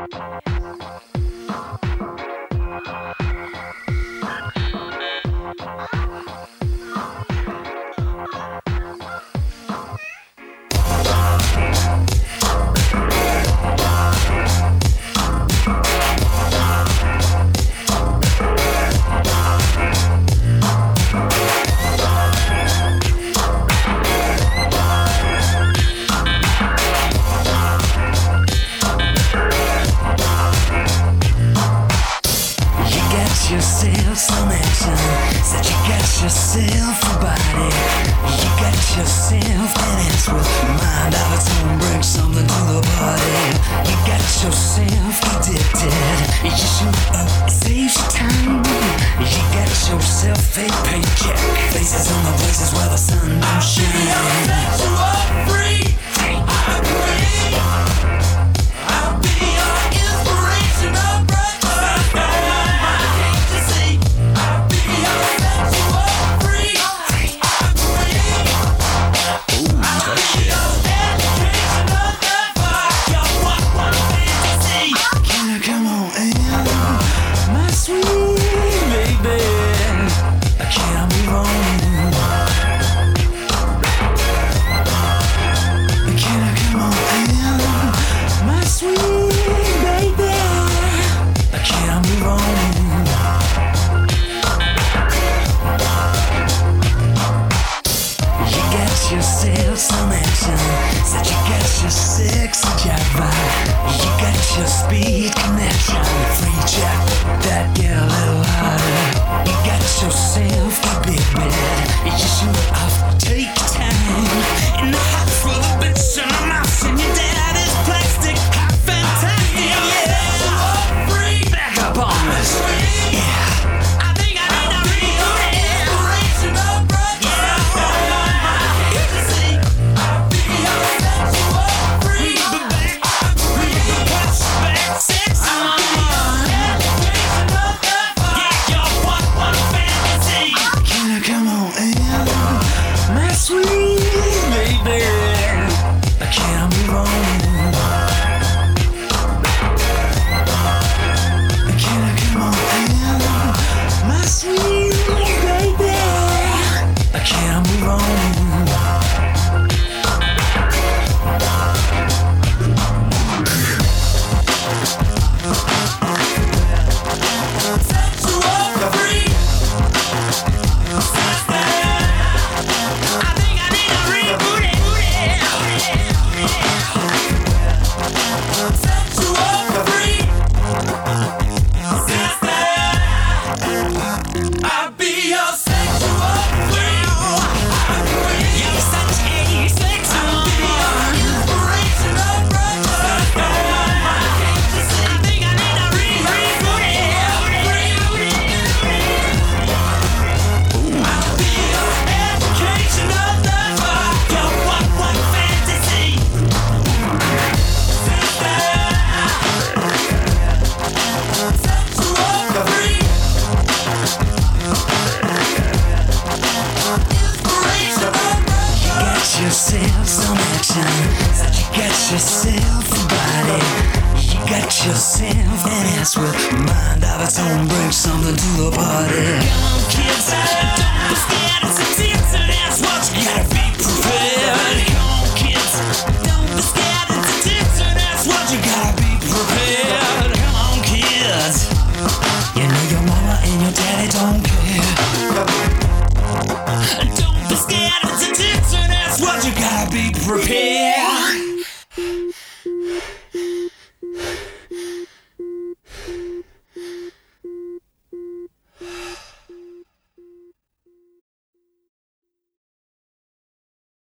Yourself some action, said you got yourself a body, you got yourself an ass with mind of its own, bring something to the party. You got yourself addicted, you shoot up, it saves you time. You got yourself a paycheck, faces on the places where the sun don't shine. I'll be your sexual free, I agree. I'll be your inspirational brother. Yourself some action, said you got your sexy jive, you got your speed connection, free jack that get a little harder. You got yourself a big bed, you shoot off, take your time in the house for the bits and the mouse in your daddy's plastic, how fantastic, yeah. Free, back up on this, yeah. Yourself some action, said you got yourself a body, you got yourself an ass with mind of its own, bring something to the party. Come on kids, don't be scared, it's a dance and that's what you gotta be prepared. Come on kids, don't be scared, it's a dance and that's what you gotta be prepared. Come on kids, you know your mama and your daddy don't care. Don't be scared, it's a dance and that's what you gotta be prepared.